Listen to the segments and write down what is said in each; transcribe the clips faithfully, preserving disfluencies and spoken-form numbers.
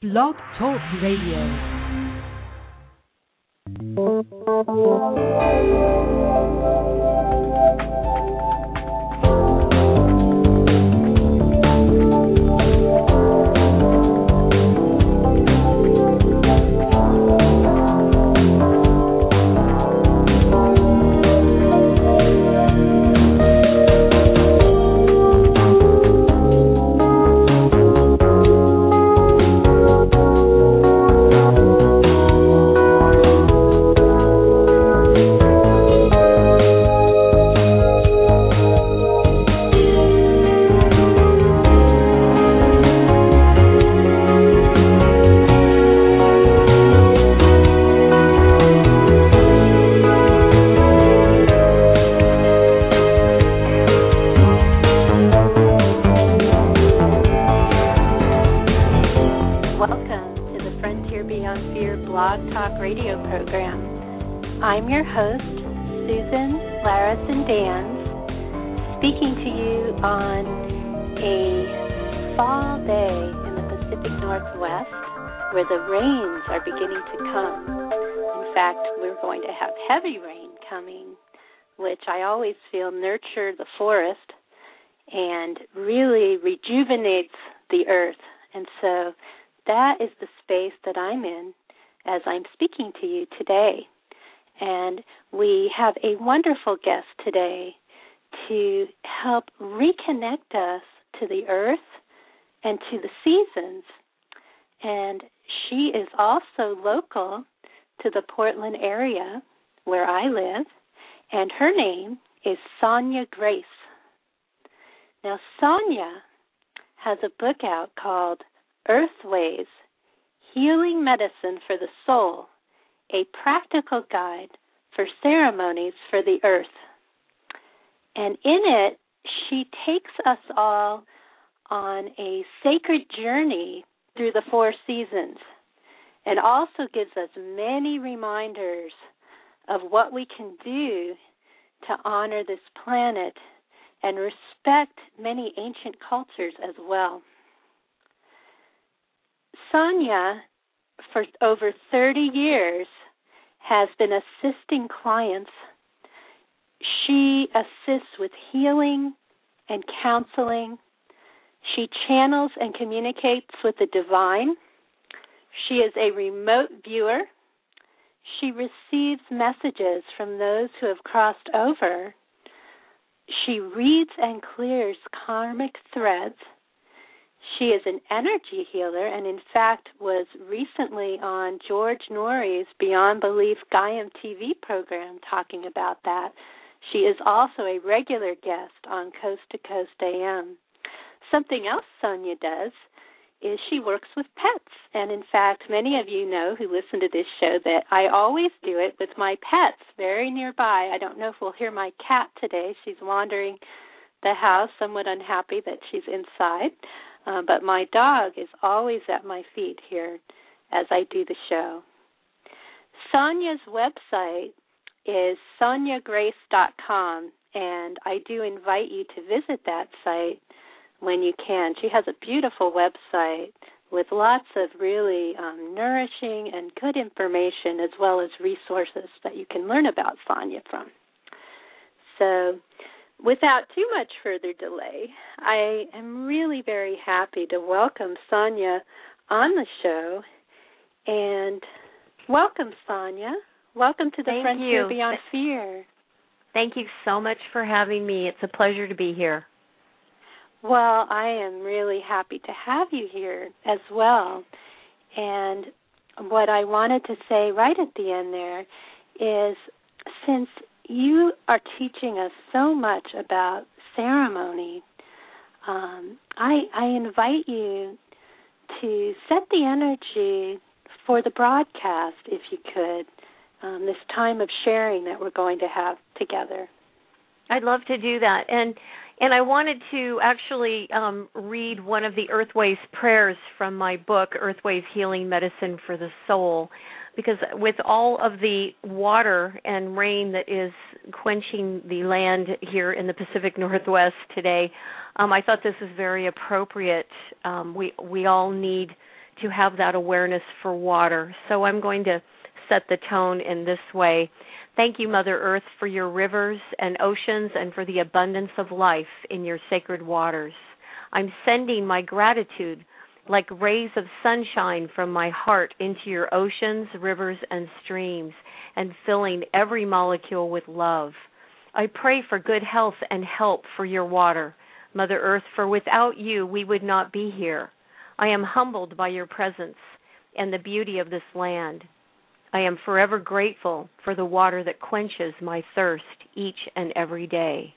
Blog Talk Radio. I'm your host, Susan Larison-Dans, speaking to you on a fall day in the Pacific Northwest where the rains are beginning to come. In fact, we're going to have heavy rain coming, which I always feel nurture the forest and really rejuvenates the earth. And so that is the space that I'm in as I'm speaking to you today. And we have a wonderful guest today to help reconnect us to the earth and to the seasons. And she is also local to the Portland area where I live, and her name is Sonia Grace. Now, Sonia has a book out called Earthways, Healing Medicine for the Soul, a practical guide for ceremonies for the earth. And in it, she takes us all on a sacred journey through the four seasons and also gives us many reminders of what we can do to honor this planet and respect many ancient cultures as well. Sonia, for over thirty years, has been assisting clients. She assists with healing and counseling. She channels and communicates with the divine. She is a remote viewer. She receives messages from those who have crossed over. She reads and clears karmic threads. She is an energy healer and, in fact, was recently on George Norrie's Beyond Belief Gaiam T V program talking about that. She is also a regular guest on Coast to Coast A M. Something else Sonia does is she works with pets. And, in fact, many of you know who listen to this show that I always do it with my pets very nearby. I don't know if we'll hear my cat today. She's wandering the house, somewhat unhappy that she's inside. Uh, but my dog is always at my feet here as I do the show. Sonia's website is sonia grace dot com, and I do invite you to visit that site when you can. She has a beautiful website with lots of really um, nourishing and good information as well as resources that you can learn about Sonia from. So, without too much further delay, I am really very happy to welcome Sonia on the show. And welcome, Sonia. Welcome to the Thank Frontier you. Beyond Fear. Thank you so much for having me. It's a pleasure to be here. Well, I am really happy to have you here as well. And what I wanted to say right at the end there is, since you are teaching us so much about ceremony, um, I, I invite you to set the energy for the broadcast, if you could, um, this time of sharing that we're going to have together. I'd love to do that. And and I wanted to actually um, read one of the Earthways prayers from my book, Earthways Healing Medicine for the Soul, because with all of the water and rain that is quenching the land here in the Pacific Northwest today, um, I thought this is very appropriate. Um, we we all need to have that awareness for water. So I'm going to set the tone in this way. Thank you, Mother Earth, for your rivers and oceans and for the abundance of life in your sacred waters. I'm sending my gratitude like rays of sunshine from my heart into your oceans, rivers, and streams, and filling every molecule with love. I pray for good health and help for your water, Mother Earth, for without you we would not be here. I am humbled by your presence and the beauty of this land. I am forever grateful for the water that quenches my thirst each and every day.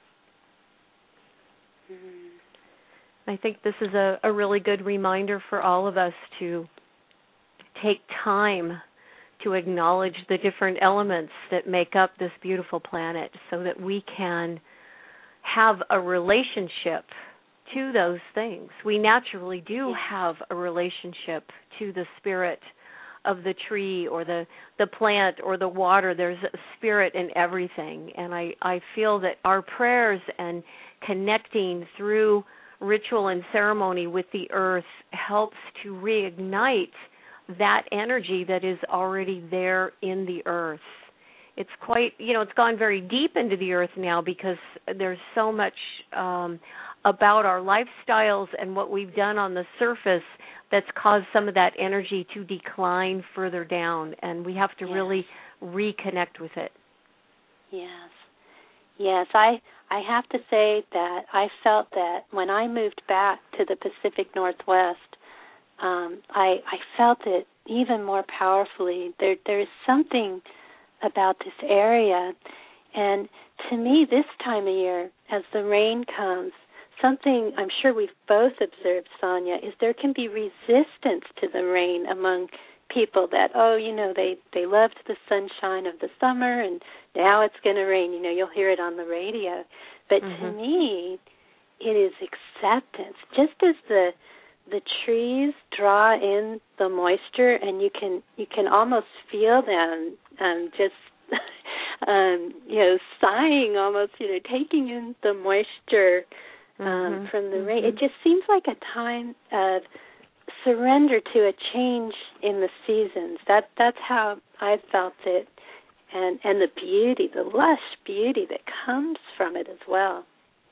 I think this is a, a really good reminder for all of us to take time to acknowledge the different elements that make up this beautiful planet so that we can have a relationship to those things. We naturally do have a relationship to the spirit of the tree or the, the plant or the water. There's a spirit in everything. And I, I feel that our prayers and connecting through ritual and ceremony with the earth helps to reignite that energy that is already there in the earth. It's quite, you know, it's gone very deep into the earth now because there's so much um, about our lifestyles and what we've done on the surface that's caused some of that energy to decline further down, and we have to yes. really reconnect with it. Yes. Yes, I I have to say that I felt that when I moved back to the Pacific Northwest, um, I I felt it even more powerfully. There there is something about this area, and to me, this time of year, as the rain comes, something I'm sure we've both observed, Sonia, is there can be resistance to the rain among people that, oh, you know, they, they loved the sunshine of the summer and now it's going to rain. You know, you'll hear it on the radio. But mm-hmm. to me, it is acceptance. Just as the the trees draw in the moisture and you can you can almost feel them um, just, um, you know, sighing almost, you know, taking in the moisture um, mm-hmm. from the rain. Mm-hmm. It just seems like a time of surrender to a change in the seasons. That that's how I felt it, and and the beauty, the lush beauty that comes from it as well.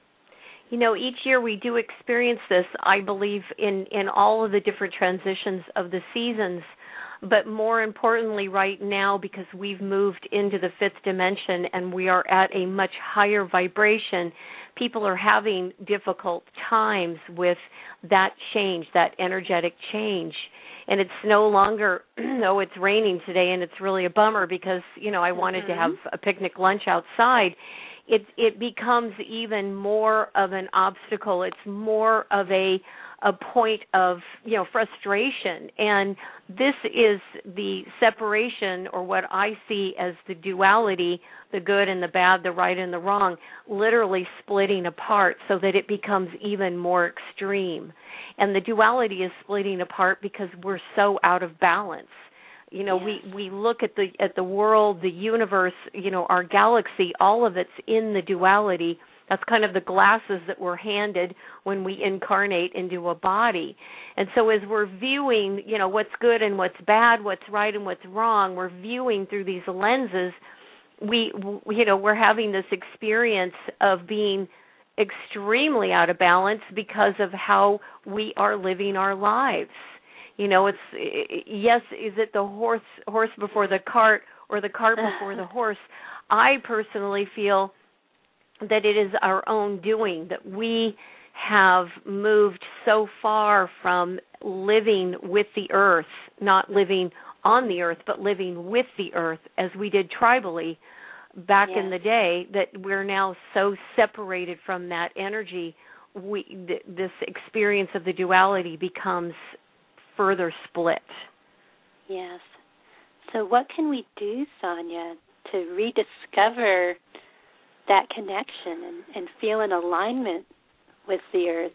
You know, each year we do experience this, I believe, in, in all of the different transitions of the seasons, but more importantly right now because we've moved into the fifth dimension and we are at a much higher vibration, people are having difficult times with that change, that energetic change. And it's no longer, oh, it's raining today and it's really a bummer because, you know, I wanted mm-hmm. to have a picnic lunch outside. It it becomes even more of an obstacle. It's more of a a point of, you know, frustration. And this is the separation, or what I see as the duality, the good and the bad, the right and the wrong, literally splitting apart so that it becomes even more extreme. And the duality is splitting apart because we're so out of balance. You know, yes. we, we look at the at the world, the universe, you know, our galaxy, all of it's in the duality. That's kind of the glasses that we're handed when we incarnate into a body. And so as we're viewing, you know, what's good and what's bad, what's right and what's wrong, we're viewing through these lenses. We, you know, we're having this experience of being extremely out of balance because of how we are living our lives. You know, it's, yes, is it the horse horse before the cart or the cart before the horse? I personally feel that it is our own doing, that we have moved so far from living with the earth, not living on the earth, but living with the earth as we did tribally back yes. in the day, that we're now so separated from that energy. We th- this experience of the duality becomes further split. Yes. So what can we do, Sonia, to rediscover that connection and, and feel in alignment with the earth?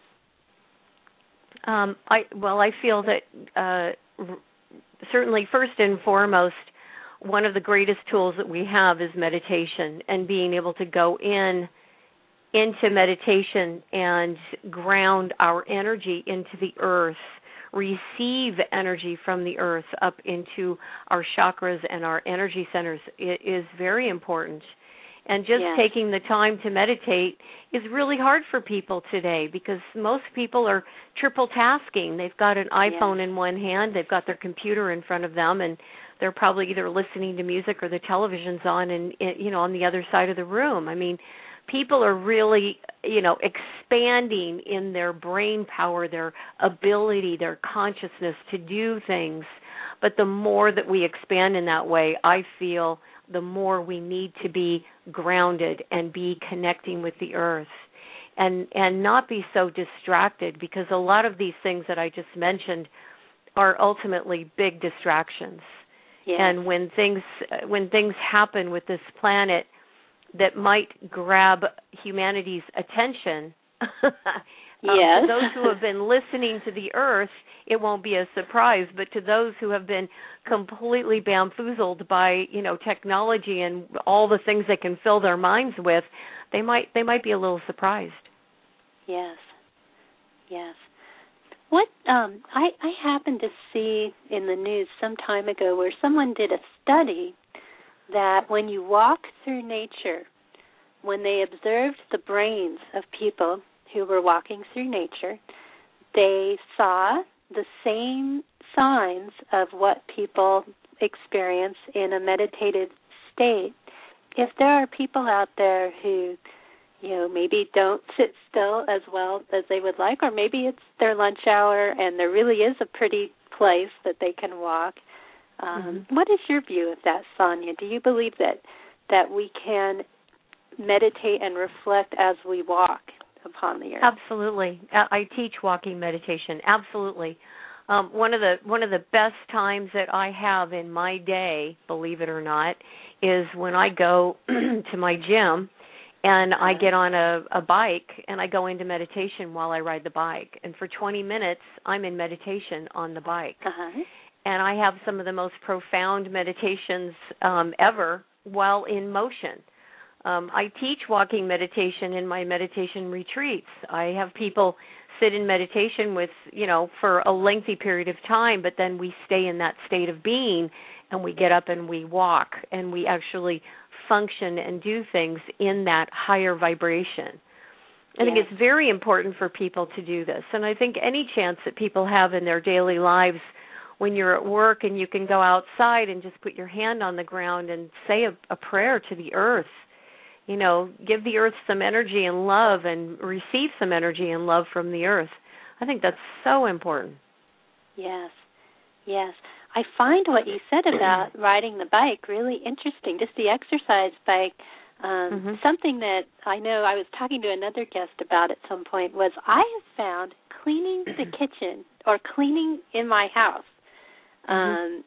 Um, I well, I feel that uh, r- certainly first and foremost, one of the greatest tools that we have is meditation, and being able to go in into meditation and ground our energy into the earth, receive energy from the earth up into our chakras and our energy centers is very important. And just yes. taking the time to meditate is really hard for people today because most people are triple tasking. They've got an iPhone yes. in one hand, they've got their computer in front of them, and they're probably either listening to music or the television's on and, you know, on the other side of the room. I mean, people are really, you know, expanding in their brain power, their ability, their consciousness to do things. But the more that we expand in that way, I feel the more we need to be grounded and be connecting with the earth and and not be so distracted, because a lot of these things that I just mentioned are ultimately big distractions. Yes. And when things when things happen with this planet that might grab humanity's attention, um, yes. to those who have been listening to the earth, it won't be a surprise. But to those who have been completely bamboozled by, you know, technology and all the things they can fill their minds with, they might they might be a little surprised. Yes. Yes. What um, I, I happened to see in the news some time ago where someone did a study that when you walk through nature, when they observed the brains of people who were walking through nature, they saw the same signs of what people experience in a meditative state. If there are people out there who, you know, maybe don't sit still as well as they would like, or maybe it's their lunch hour and there really is a pretty place that they can walk, um, mm-hmm. what is your view of that, Sonia? Do you believe that that we can meditate and reflect as we walk upon the earth? Absolutely. I teach walking meditation. Absolutely. Um, one of the one of the best times that I have in my day, believe it or not, is when I go to my gym and I get on a, a bike and I go into meditation while I ride the bike. And for twenty minutes, I'm in meditation on the bike. Uh-huh. And I have some of the most profound meditations um, ever while in motion. Um, I teach walking meditation in my meditation retreats. I have people sit in meditation with, you know, for a lengthy period of time, but then we stay in that state of being and we get up and we walk and we actually function and do things in that higher vibration. I think yes. it's very important for people to do this. And I think any chance that people have in their daily lives when you're at work and you can go outside and just put your hand on the ground and say a, a prayer to the earth, you know, give the earth some energy and love and receive some energy and love from the earth. I think that's so important. Yes, yes. I find what you said about riding the bike really interesting, just the exercise bike. Um, mm-hmm. Something that I know I was talking to another guest about at some point was I have found cleaning the kitchen or cleaning in my house um,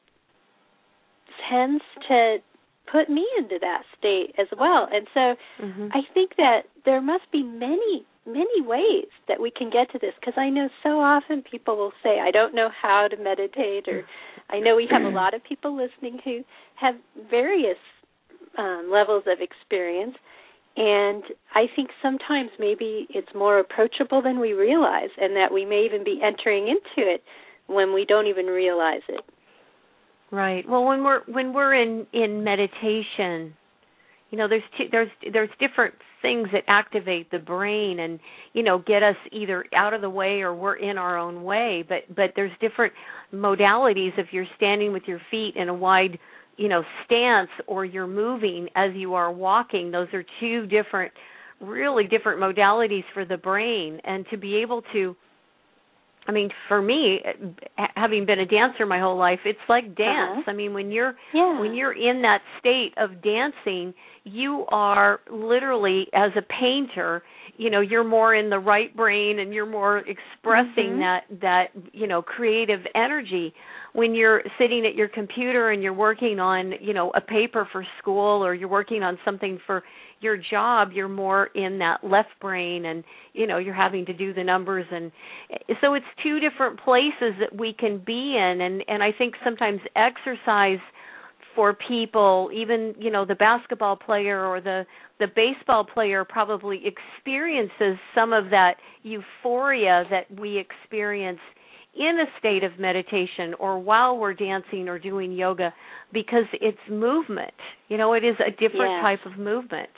mm-hmm. tends to put me into that state as well. And so mm-hmm. I think that there must be many, many ways that we can get to this, because I know so often people will say, I don't know how to meditate, or I know we have a lot of people listening who have various um, levels of experience, and I think sometimes maybe it's more approachable than we realize, and that we may even be entering into it when we don't even realize it. Right. Well, when we're when we're in, in meditation, you know, there's two, there's there's different things that activate the brain and, you know, get us either out of the way or we're in our own way. But but there's different modalities. If you're standing with your feet in a wide, you know, stance, or you're moving as you are walking, those are two different, really different modalities for the brain. And to be able to, I mean, for me, having been a dancer my whole life, it's like dance. Uh-huh. I mean, when you're yeah. when you're in that state of dancing, you are literally, as a painter, you know, you're more in the right brain and you're more expressing mm-hmm. that that you know creative energy. When you're sitting at your computer and you're working on, you know, a paper for school, or you're working on something for your job, you're more in that left brain, and, you know, you're having to do the numbers. And so it's two different places that we can be in. And, and I think sometimes exercise for people, even, you know, the basketball player or the, the baseball player probably experiences some of that euphoria that we experience in a state of meditation or while we're dancing or doing yoga, because it's movement. You know, it is a different yes. type of movement.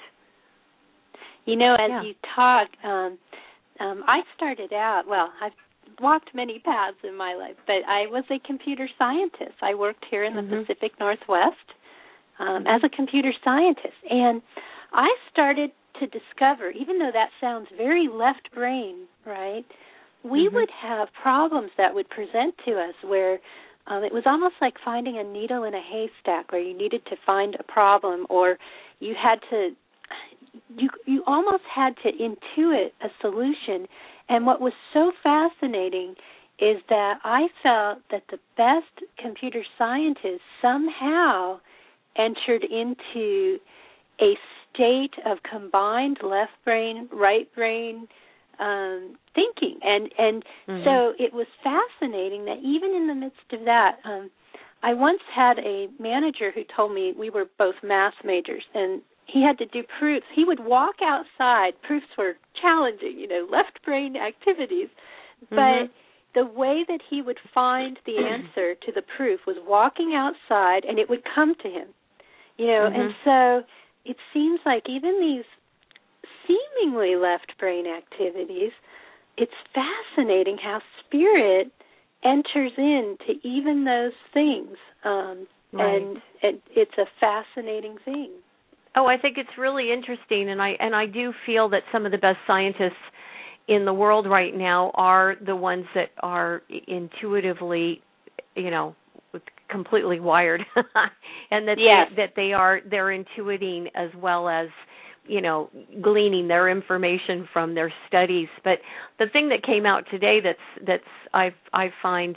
You know, as yeah. you talk, um, um, I started out, well, I've walked many paths in my life, but I was a computer scientist. I worked here in the mm-hmm. Pacific Northwest um, as a computer scientist. And I started to discover, even though that sounds very left brain, right, we mm-hmm. would have problems that would present to us where um, it was almost like finding a needle in a haystack, where you needed to find a problem, or you had to, you you almost had to intuit a solution. And what was so fascinating is that I felt that the best computer scientists somehow entered into a state of combined left brain, right brain um, thinking. And, and mm-hmm. so it was fascinating that even in the midst of that, um, I once had a manager who told me, we were both math majors, and he had to do proofs. He would walk outside. Proofs were challenging, you know, left brain activities. But mm-hmm. the way that he would find the answer to the proof was walking outside, and it would come to him. You know, mm-hmm. and so it seems like even these seemingly left brain activities, it's fascinating how spirit enters into even those things. Um, right. and, and it's a fascinating thing. Oh, I think it's really interesting, and I and I do feel that some of the best scientists in the world right now are the ones that are intuitively, you know, completely wired, and that yes. they, that they are they're intuiting as well as, you know, gleaning their information from their studies. But the thing that came out today that's that's I I find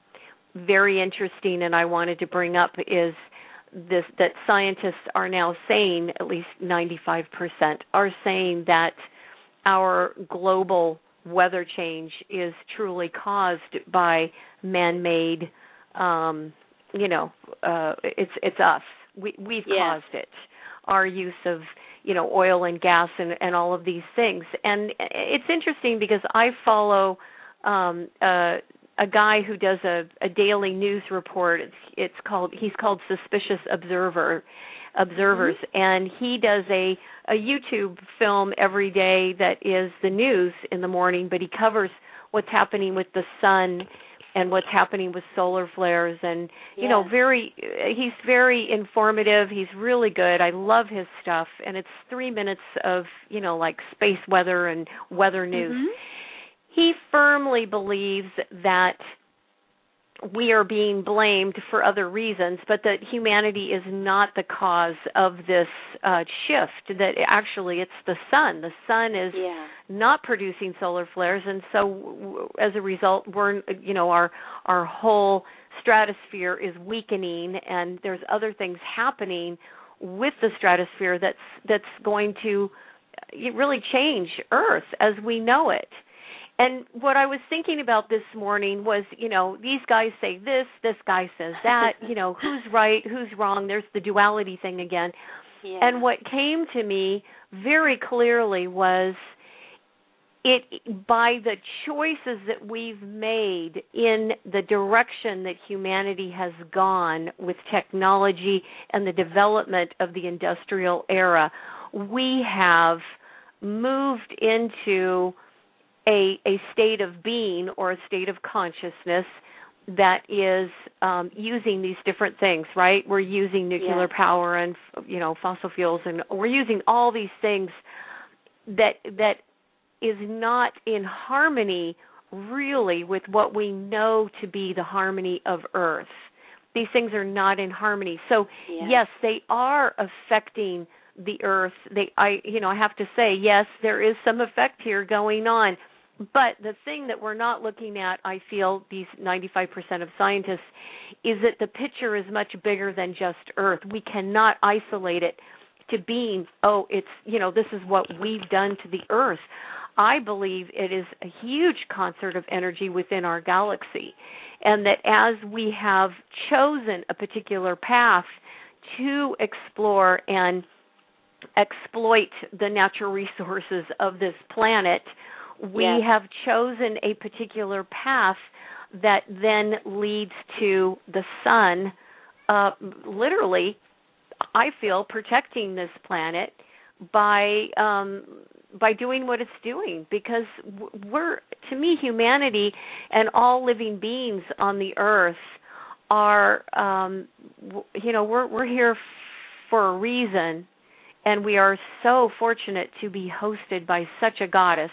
very interesting, and I wanted to bring up is this, that scientists are now saying, at least ninety-five percent are saying, that our global weather change is truly caused by man-made, um, you know, uh, it's it's us. We, we've yes. caused it. Our use of, you know, oil and gas and, and all of these things. And it's interesting because I follow um, uh, a guy who does a, a daily news report. It's, it's called, he's called Suspicious Observer, Observers, mm-hmm. and he does a, a YouTube film every day that is the news in the morning, but he covers what's happening with the sun and what's happening with solar flares, and, you yeah. know, very, he's very informative. He's really good. I love his stuff, and it's three minutes of, you know, like space weather and weather news. Mm-hmm. He firmly believes that we are being blamed for other reasons, but that humanity is not the cause of this uh, shift, that actually it's the sun. The sun is yeah. not producing solar flares, and so as a result, we're, you know, our our whole stratosphere is weakening, and there's other things happening with the stratosphere that's that's going to really change Earth as we know it. And what I was thinking about this morning was, you know, these guys say this, this guy says that, you know, who's right, who's wrong. There's the duality thing again. Yeah. And what came to me very clearly was it by the choices that we've made in the direction that humanity has gone with technology and the development of the industrial era, we have moved into A, a state of being or a state of consciousness that is um, using these different things, right? We're using nuclear yeah. power and, you know, fossil fuels, and we're using all these things that that is not in harmony really with what we know to be the harmony of Earth. These things are not in harmony. So, yeah. yes, they are affecting the Earth. They, I, you know, I have to say, yes, there is some effect here going on. But the thing that we're not looking at, I feel, these ninety-five percent of scientists, is that the picture is much bigger than just Earth. We cannot isolate it to being, oh, it's, you know, this is what we've done to the Earth. I believe it is a huge concert of energy within our galaxy, and that as we have chosen a particular path to explore and exploit the natural resources of this planet, we yes. have chosen a particular path that then leads to the sun, uh, literally, I feel, protecting this planet by um, by doing what it's doing. Because we're, to me, humanity and all living beings on the earth are, um, you know, we're we're here for a reason, and we are so fortunate to be hosted by such a goddess.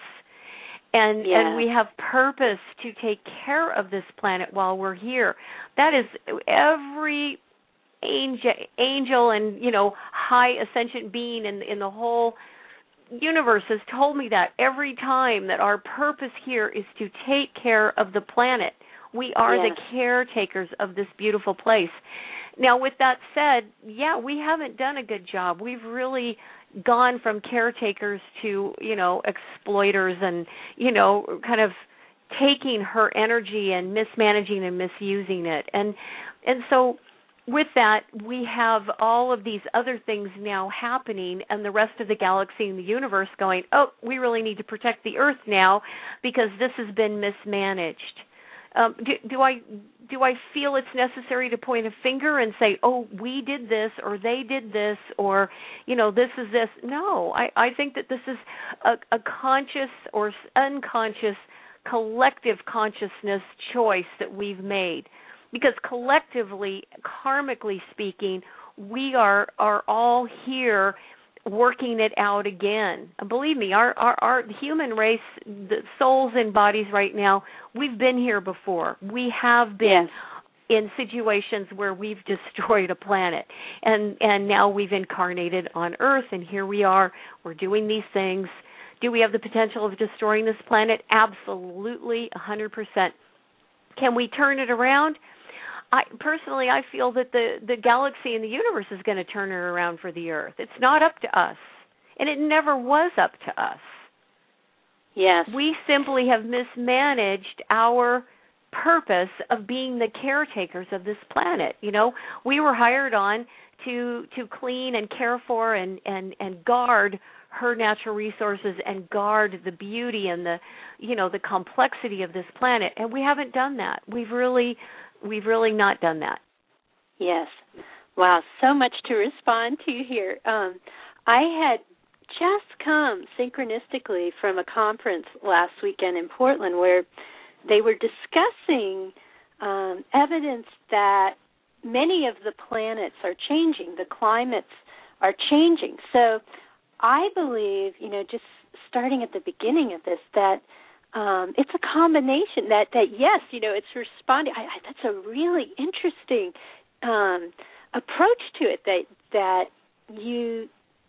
And yeah. and we have purpose to take care of this planet while we're here. That is every angel, angel and, you know, high ascension being in in the whole universe has told me that every time, that our purpose here is to take care of the planet. We are yes. the caretakers of this beautiful place. Now, with that said, yeah, we haven't done a good job. We've really gone from caretakers to, you know, exploiters and, you know, kind of taking her energy and mismanaging and misusing it. And and so with that, we have all of these other things now happening, and the rest of the galaxy and the universe going, oh, we really need to protect the Earth now because this has been mismanaged. Um, do, do I do I feel it's necessary to point a finger and say, oh, we did this, or they did this, or, you know, this is this? No, I, I think that this is a, a conscious or unconscious collective consciousness choice that we've made. Because collectively, karmically speaking, we are are all here working it out again. Believe me, our, our, our human race, the souls and bodies right now, we've been here before. We have been yes. in situations where we've destroyed a planet. And, and now we've incarnated on Earth, and here we are. We're doing these things. Do we have the potential of destroying this planet? Absolutely, one hundred percent. Can we turn it around? I, personally, I feel that the, the galaxy and the universe is going to turn it around for the Earth. It's not up to us, and it never was up to us. Yes. We simply have mismanaged our purpose of being the caretakers of this planet. You know, we were hired on to to clean and care for and, and, and guard her natural resources and guard the beauty and the, you know, the complexity of this planet, and we haven't done that. We've really... We've really not done that. Yes. Wow, so much to respond to here. Um, I had just come synchronistically from a conference last weekend in Portland where they were discussing um, evidence that many of the planets are changing, the climates are changing. So I believe, you know, just starting at the beginning of this, that Um, it's a combination that, that, yes, you know, it's responding. I, I, that's a really interesting um, approach to it, that that you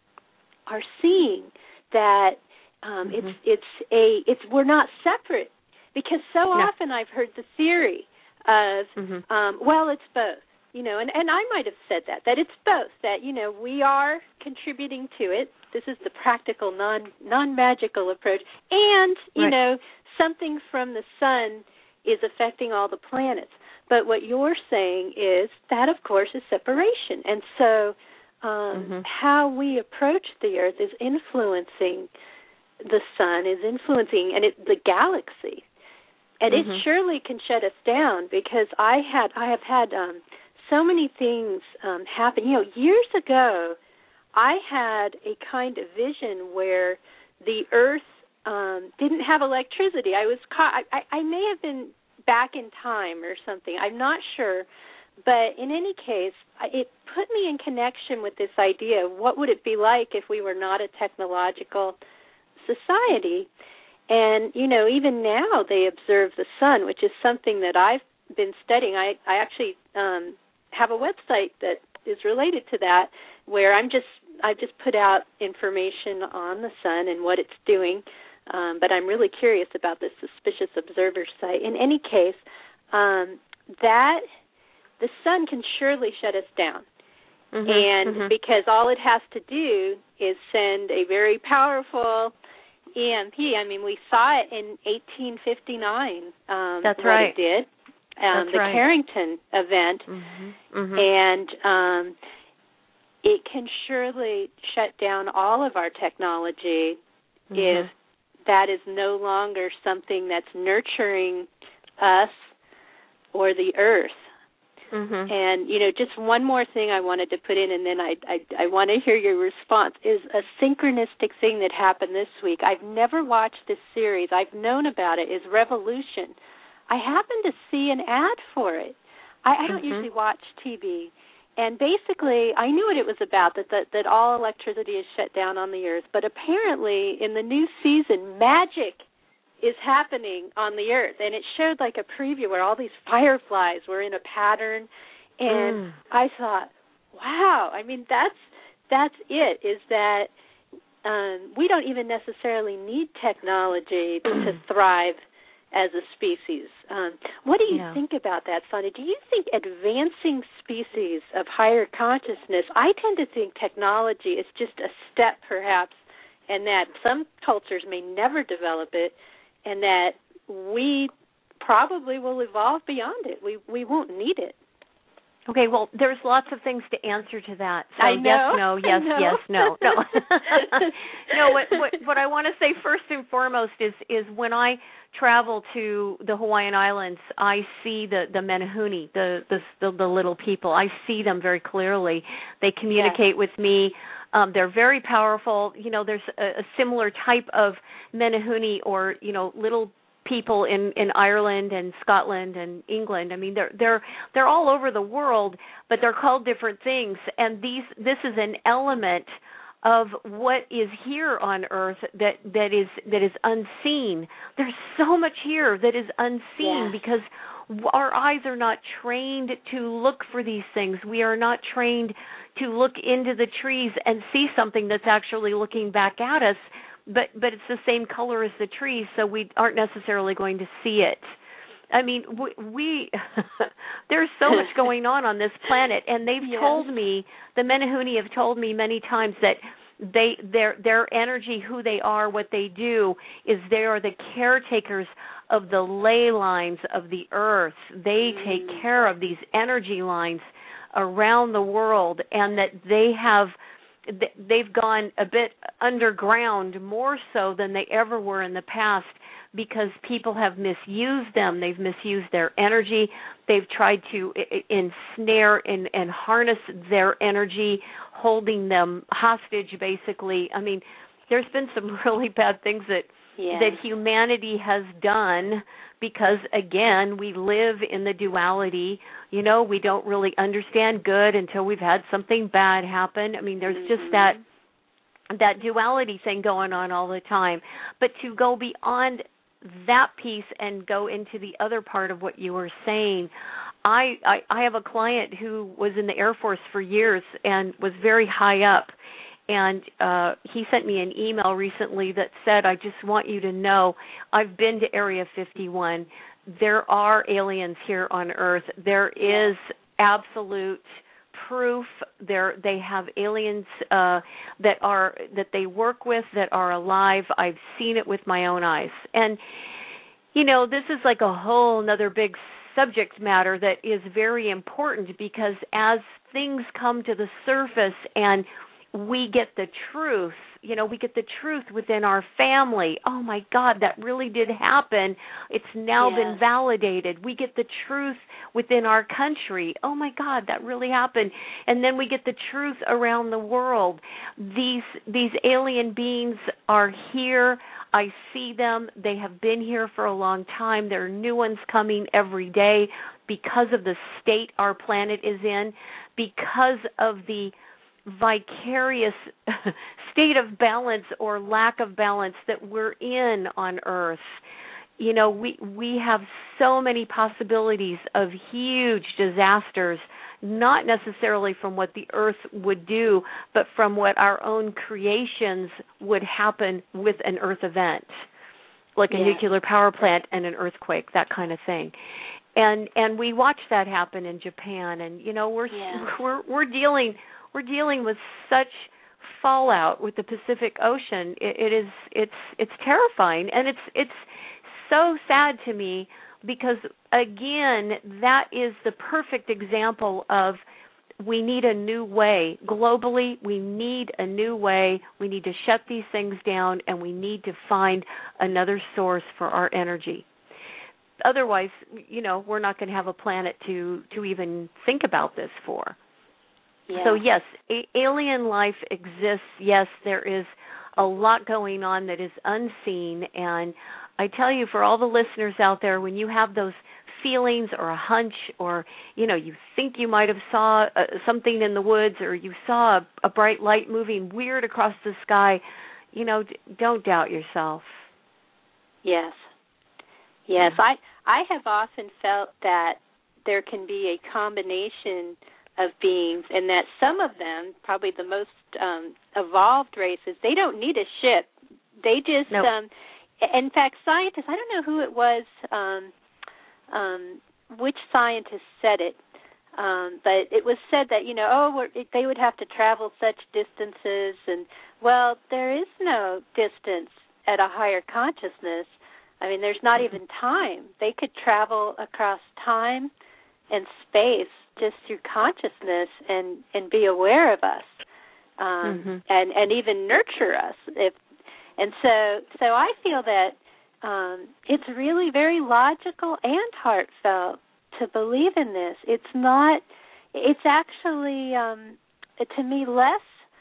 are seeing that um, mm-hmm. it's it's a it's we're not separate, because so no. often I've heard the theory of mm-hmm. um, well, it's both, you know, and, and I might have said that that it's both, that, you know, we are contributing to it. This is the practical, non, non-magical approach. And, you right. know, something from the sun is affecting all the planets. But what you're saying is that, of course, is separation. And so um, mm-hmm. how we approach the Earth is influencing the sun, is influencing and it, the galaxy. And mm-hmm. it surely can shut us down, because I had I have had um, so many things um, happen. You know, years ago, I had a kind of vision where the Earth um, didn't have electricity. I was caught. I, I may have been back in time or something. I'm not sure. But in any case, it put me in connection with this idea of what would it be like if we were not a technological society. And, you know, even now they observe the sun, which is something that I've been studying. I, I actually um, have a website that is related to that, where I'm just I've just put out information on the sun and what it's doing, um, but I'm really curious about the Suspicious Observer site. In any case, um, that the sun can surely shut us down, mm-hmm, and mm-hmm. because all it has to do is send a very powerful E M P. I mean, we saw it in eighteen fifty-nine. Um, That's what right. it did, um, That's the right. Carrington event, mm-hmm, mm-hmm. and um, it can surely shut down all of our technology mm-hmm. if that is no longer something that's nurturing us or the earth. Mm-hmm. And, you know, just one more thing I wanted to put in, and then I, I, I want to hear your response, is a synchronistic thing that happened this week. I've never watched this series. I've known about it, is Revolution. I happened to see an ad for it. I, I don't mm-hmm. usually watch T V. And basically, I knew what it was about, that, that, that all electricity is shut down on the earth. But apparently, in the new season, magic is happening on the earth, and it showed like a preview where all these fireflies were in a pattern, and mm. I thought, wow, I mean, that's that's it, is that um, we don't even necessarily need technology to thrive as a species. Um, what do you yeah. think about that, Sonia? Do you think advancing species of higher consciousness, I tend to think technology is just a step perhaps, and that some cultures may never develop it, and that we probably will evolve beyond it. We we won't need it. Okay, well, there's lots of things to answer to that. So I know. yes, no, yes, I know. yes, no, no. no, what, what what I want to say first and foremost is is when I travel to the Hawaiian Islands, I see the the menehune, the the the, the little people. I see them very clearly. They communicate yes. with me. Um, they're very powerful. You know, there's a, a similar type of menehune, or you know, little people in, in Ireland and Scotland and England. I mean, they're they're they're all over the world, but they're called different things. And these this is an element of what is here on Earth that that is that is unseen. There's so much here that is unseen yeah. because our eyes are not trained to look for these things. We are not trained to look into the trees and see something that's actually looking back at us, but but it's the same color as the trees, so we aren't necessarily going to see it. I mean, we, we there's so much going on on this planet, and they've yes. told me, the menehune have told me many times that they their their energy, who they are, what they do, is they are the caretakers of the ley lines of the earth. They mm. take care of these energy lines around the world, and that they have they've gone a bit underground, more so than they ever were in the past, because people have misused them. They've misused their energy. They've tried to ensnare and, and harness their energy, holding them hostage, basically. I mean, there's been some really bad things that yeah. that humanity has done because, again, we live in the duality. You know, we don't really understand good until we've had something bad happen. I mean, there's mm-hmm. just that that duality thing going on all the time. But to go beyond that piece and go into the other part of what you were saying, I, I, I have a client who was in the Air Force for years and was very high up. And uh, he sent me an email recently that said, I just want you to know, I've been to Area fifty-one. There are aliens here on Earth. There is absolute proof. There, they have aliens uh, that are that they work with that are alive. I've seen it with my own eyes. And, you know, this is like a whole another big subject matter that is very important, because as things come to the surface and we get the truth, you know, we get the truth within our family. Oh, my God, that really did happen. It's now yeah. been validated. We get the truth within our country. Oh, my God, that really happened. And then we get the truth around the world. These these alien beings are here. I see them. They have been here for a long time. There are new ones coming every day because of the state our planet is in, because of the vicarious state of balance or lack of balance that we're in on Earth. You know, we we have so many possibilities of huge disasters, not necessarily from what the Earth would do, but from what our own creations would happen with an Earth event, like a yeah. nuclear power plant and an earthquake, that kind of thing. And and we watch that happen in Japan, and you know, we're yeah. we're we're dealing We're dealing with such fallout with the Pacific Ocean. It, it is it's it's terrifying, and it's it's so sad to me, because again, that is the perfect example of we need a new way. Globally, we need a new way. We need to shut these things down, and we need to find another source for our energy. otherwise, you know, we're not going to have a planet to to even think about this for. Yeah. So yes, a- alien life exists. Yes, there is a lot going on that is unseen, and I tell you, for all the listeners out there, when you have those feelings or a hunch, or you know, you think you might have saw uh, something in the woods, or you saw a, a bright light moving weird across the sky, you know, d- don't doubt yourself. Yes. Yes, I I have often felt that there can be a combination of beings, and that some of them, probably the most um, evolved races, they don't need a ship. They just, nope. um, in fact, scientists, I don't know who it was, um, um, which scientist said it, um, but it was said that, you know, oh, we're, they would have to travel such distances, and, well, there is no distance at a higher consciousness. I mean, there's not even time. They could travel across time and space just through consciousness and, and be aware of us, um, mm-hmm. and, and even nurture us. If and so so I feel that um, it's really very logical and heartfelt to believe in this. It's not. It's actually um, to me less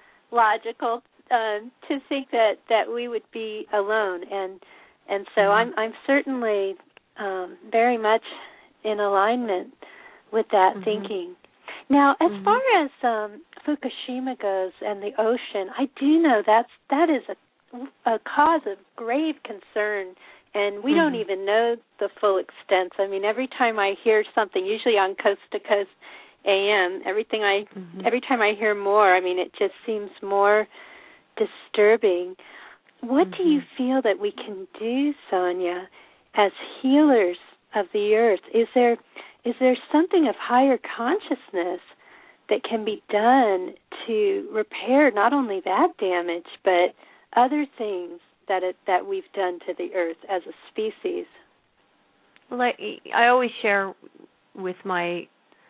logical uh, to think that, that we would be alone, and and so mm-hmm. I'm I'm certainly um, very much in alignment with that mm-hmm. thinking. Now, as mm-hmm. far as um, Fukushima goes and the ocean, I do know that's that is a, a cause of grave concern, and we mm-hmm. don't even know the full extent. I mean, every time I hear something, usually on Coast to Coast A M, everything I mm-hmm. every time I hear more, I mean, it just seems more disturbing. What mm-hmm. do you feel that we can do, Sonia, as healers of the earth? Is there Is there something of higher consciousness that can be done to repair not only that damage, but other things that it, that we've done to the earth as a species? Well, I, I always share with my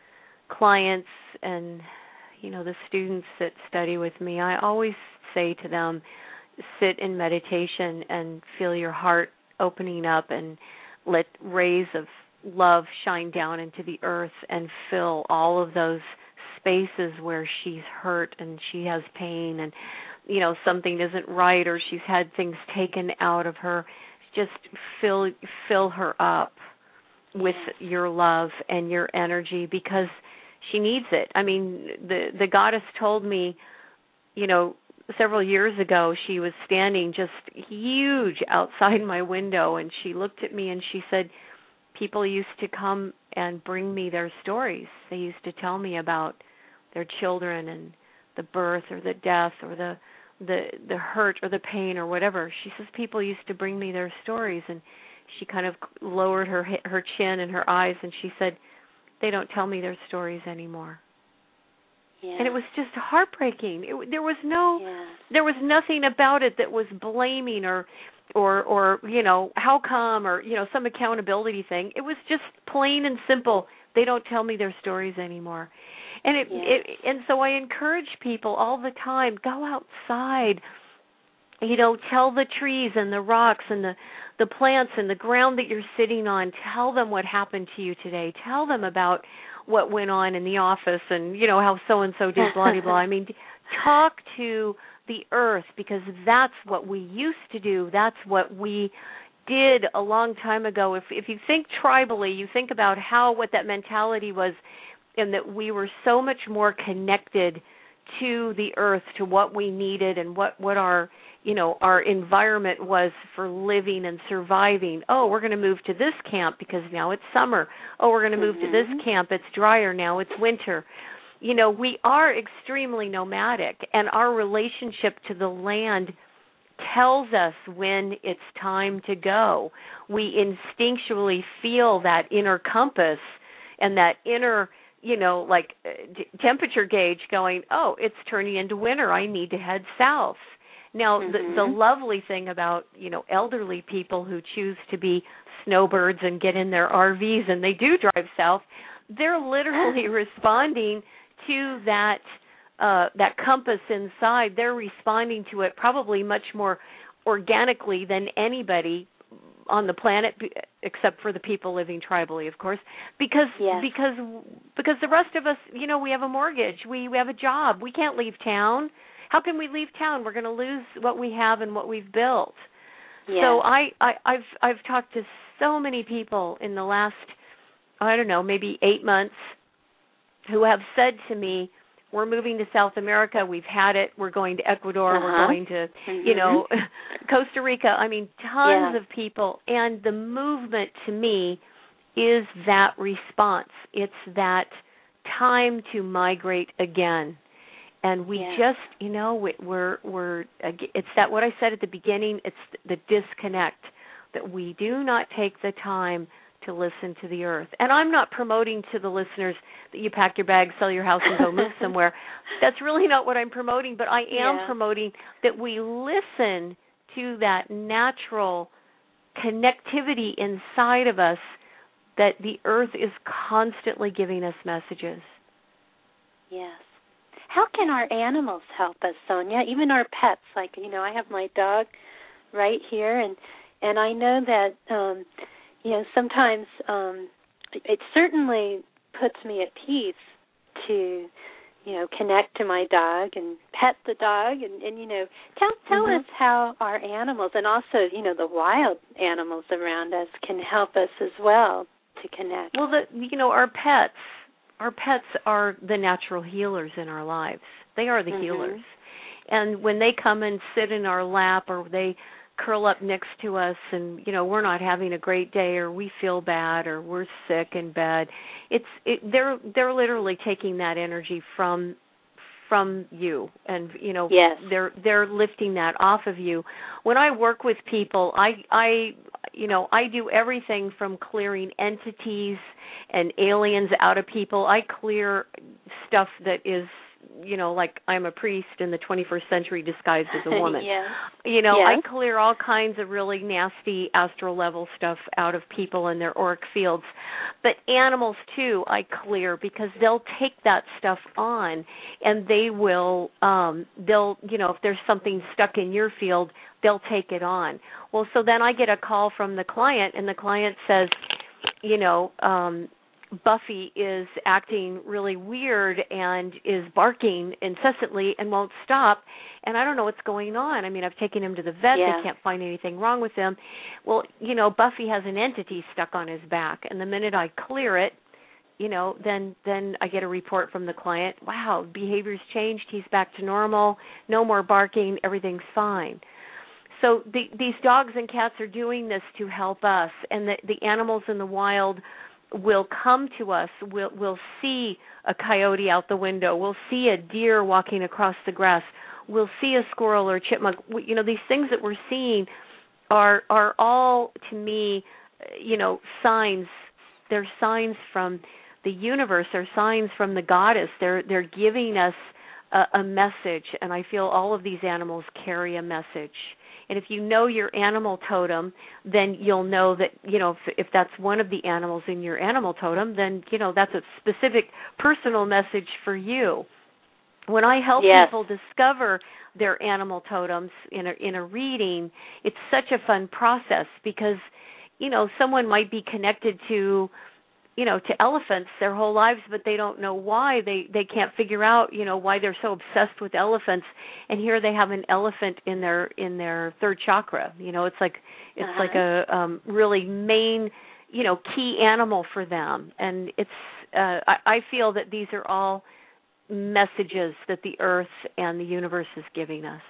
clients and, you know, the students that study with me, I always say to them, sit in meditation and feel your heart opening up and let rays of love shine down into the earth and fill all of those spaces where she's hurt and she has pain and, you know, something isn't right or she's had things taken out of her. Just fill fill her up with your love and your energy because she needs it. I mean, the the goddess told me, you know, several years ago, she was standing just huge outside my window and she looked at me and she said, people used to come and bring me their stories. They used to tell me about their children and the birth or the death or the the the hurt or the pain or whatever. She says people used to bring me their stories, and she kind of lowered her her chin and her eyes, and she said, they don't tell me their stories anymore. Yeah. And it was just heartbreaking. It, there was no, yeah. there was nothing about it that was blaming or, or, or you know, how come or you know some accountability thing. It was just plain and simple. They don't tell me their stories anymore. And it, yeah. it, and so I encourage people all the time, go outside. You know, tell the trees and the rocks and the, the plants and the ground that you're sitting on, tell them what happened to you today. Tell them about what went on in the office and, you know, how so-and-so did blah, blah, blah. I mean, talk to the earth because that's what we used to do. That's what we did a long time ago. If if you think tribally, you think about how, what that mentality was and that we were so much more connected to the earth, to what we needed and what, what our, you know, our environment was for living and surviving. Oh, we're going to move to this camp because now it's summer. Oh, we're going to move mm-hmm. to this camp. It's drier now. It's winter. You know, we are extremely nomadic, and our relationship to the land tells us when it's time to go. We instinctually feel that inner compass and that inner, you know, like uh, t- temperature gauge going, oh, it's turning into winter. I need to head south. Now, mm-hmm. the, the lovely thing about, you know, elderly people who choose to be snowbirds and get in their R Vs and they do drive south, they're literally responding to that uh, that compass inside. They're responding to it probably much more organically than anybody on the planet, except for the people living tribally, of course, because yes. because because the rest of us, you know, we have a mortgage, we we have a job, we can't leave town. How can we leave town? We're going to lose what we have and what we've built. Yes. So I, I I've I've talked to so many people in the last, I don't know, maybe eight months, who have said to me, we're moving to South America. We've had it. We're going to Ecuador. Uh-huh. We're going to, mm-hmm. you know, Costa Rica. I mean, tons yeah. of people. And the movement to me is that response. It's that time to migrate again. And we yeah. just, you know, we're, we're, it's that what I said at the beginning, it's the disconnect, that we do not take the time to listen to the earth. And I'm not promoting to the listeners that you pack your bags, sell your house, and go move somewhere. That's really not what I'm promoting, but I am yeah. promoting that we listen to that natural connectivity inside of us, that the earth is constantly giving us messages. Yes. How can our animals help us, Sonia? Even our pets, like, you know, I have my dog right here, and, and I know that, um, you know, sometimes um, it certainly puts me at peace to, you know, connect to my dog and pet the dog, and, and you know, tell tell mm-hmm. us how our animals, and also, you know, the wild animals around us can help us as well to connect. Well, the, you know, our pets, our pets are the natural healers in our lives. They are the mm-hmm. healers. And when they come and sit in our lap, or they curl up next to us, and you know, we're not having a great day, or we feel bad, or we're sick in bed, it's it, they're they're literally taking that energy from from you, and you know, yes. they're they're lifting that off of you. When I work with people, I I you know, I do everything from clearing entities and aliens out of people. I clear stuff that is, you know, like I'm a priest in the twenty-first century disguised as a woman. yes. You know, yes. I clear all kinds of really nasty astral level stuff out of people and their auric fields. But animals, too, I clear, because they'll take that stuff on, and they will, um, they'll, you know, if there's something stuck in your field, they'll take it on. Well, so then I get a call from the client, and the client says, you know, um, Buffy is acting really weird and is barking incessantly and won't stop, and I don't know what's going on. I mean, I've taken him to the vet. Yeah. They can't find anything wrong with him. Well, you know, Buffy has an entity stuck on his back, and the minute I clear it, you know, then then I get a report from the client, wow, behavior's changed, he's back to normal, no more barking, everything's fine. So the, these dogs and cats are doing this to help us, and the, the animals in the wild will come to us. We'll, we'll see a coyote out the window. We'll see a deer walking across the grass. We'll see a squirrel or a chipmunk. We, you know, these things that we're seeing are are all, to me, you know, signs. They're signs from the universe. They're signs from the goddess. They're they're giving us a, a message, and I feel all of these animals carry a message. And if you know your animal totem, then you'll know that, you know, if, if that's one of the animals in your animal totem, then, you know, that's a specific personal message for you. When I help yes. people discover their animal totems in a, in a reading, it's such a fun process, because, you know, someone might be connected to, you know, to elephants their whole lives, but they don't know why. They they can't figure out, you know, why they're so obsessed with elephants. And here they have an elephant in their in their third chakra. You know, it's like it's uh-huh. like a um, really main, you know, key animal for them. And it's uh, I, I feel that these are all messages that the earth and the universe is giving us.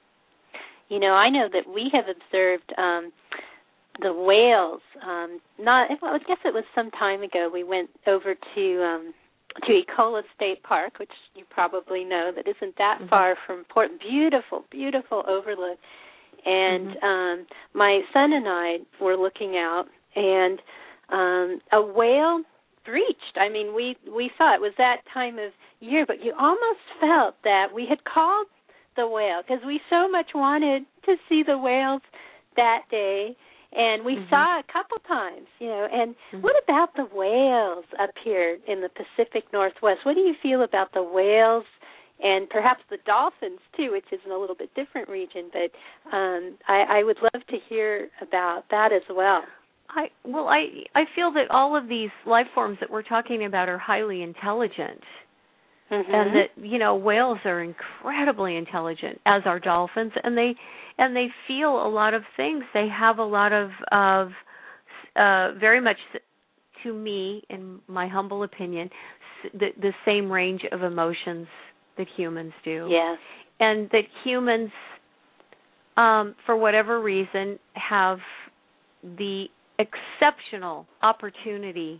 You know, I know that we have observed um, the whales. Um, not, well, I guess it was some time ago. We went over to um, to Ecola State Park, which you probably know that isn't that mm-hmm. far from Port. Beautiful, beautiful overlook. And mm-hmm. um, my son and I were looking out, and um, a whale breached. I mean, we we saw it. It was that time of year, but you almost felt that we had called the whale, because we so much wanted to see the whales that day. And we mm-hmm. saw a couple times, you know. And mm-hmm. what about the whales up here in the Pacific Northwest? What do you feel about the whales and perhaps the dolphins too, which is in a little bit different region. But um, I, I would love to hear about that as well. I well, I I feel that all of these life forms that we're talking about are highly intelligent, mm-hmm. and that you know whales are incredibly intelligent, as are dolphins, and they and they feel a lot of things. They have a lot of of uh, very much, to me, in my humble opinion, the, the same range of emotions that humans do. Yes, and that humans, um, for whatever reason, have the exceptional opportunity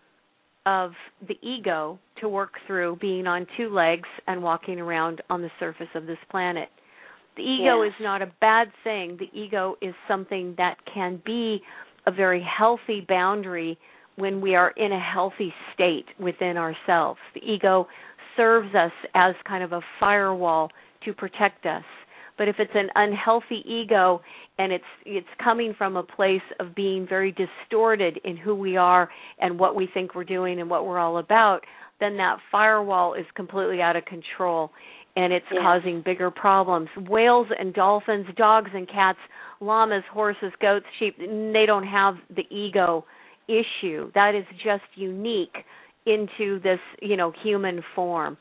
of the ego to work through being on two legs and walking around on the surface of this planet. The ego yes. is not a bad thing. The ego is something that can be a very healthy boundary when we are in a healthy state within ourselves. The ego serves us as kind of a firewall to protect us. But if it's an unhealthy ego and it's it's coming from a place of being very distorted in who we are and what we think we're doing and what we're all about, then that firewall is completely out of control and it's yeah. causing bigger problems. Whales and dolphins, dogs and cats, llamas, horses, goats, sheep, they don't have the ego issue. That is just unique into this, you know, human form.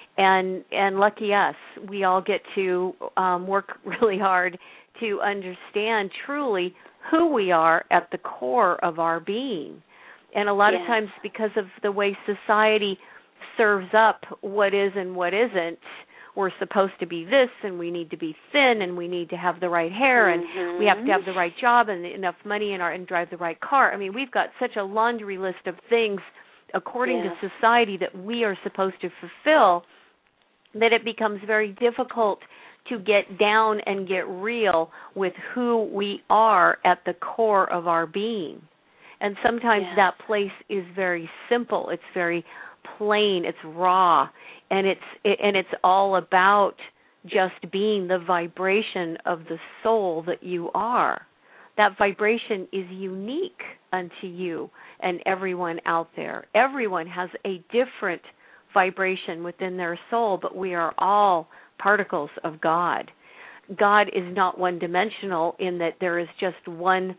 And and lucky us, we all get to um, work really hard to understand truly who we are at the core of our being. And a lot yes. of times because of the way society serves up what is and what isn't, we're supposed to be this and we need to be thin and we need to have the right hair and mm-hmm. we have to have the right job and enough money in our, and drive the right car. I mean, we've got such a laundry list of things according yes. to society that we are supposed to fulfill, that it becomes very difficult to get down and get real with who we are at the core of our being. And sometimes yes. that place is very simple. It's very plain. It's raw. And it's it, and it's all about just being the vibration of the soul that you are. That vibration is unique unto you and everyone out there. Everyone has a different vibration within their soul, but we are all particles of God. God is not one-dimensional in that there is just one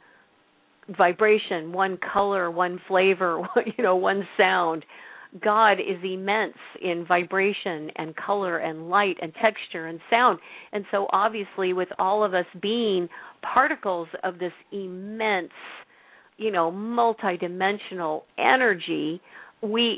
vibration, one color, one flavor, you know, one sound. God is immense in vibration and color and light and texture and sound. And so obviously with all of us being particles of this immense, you know, multidimensional energy, we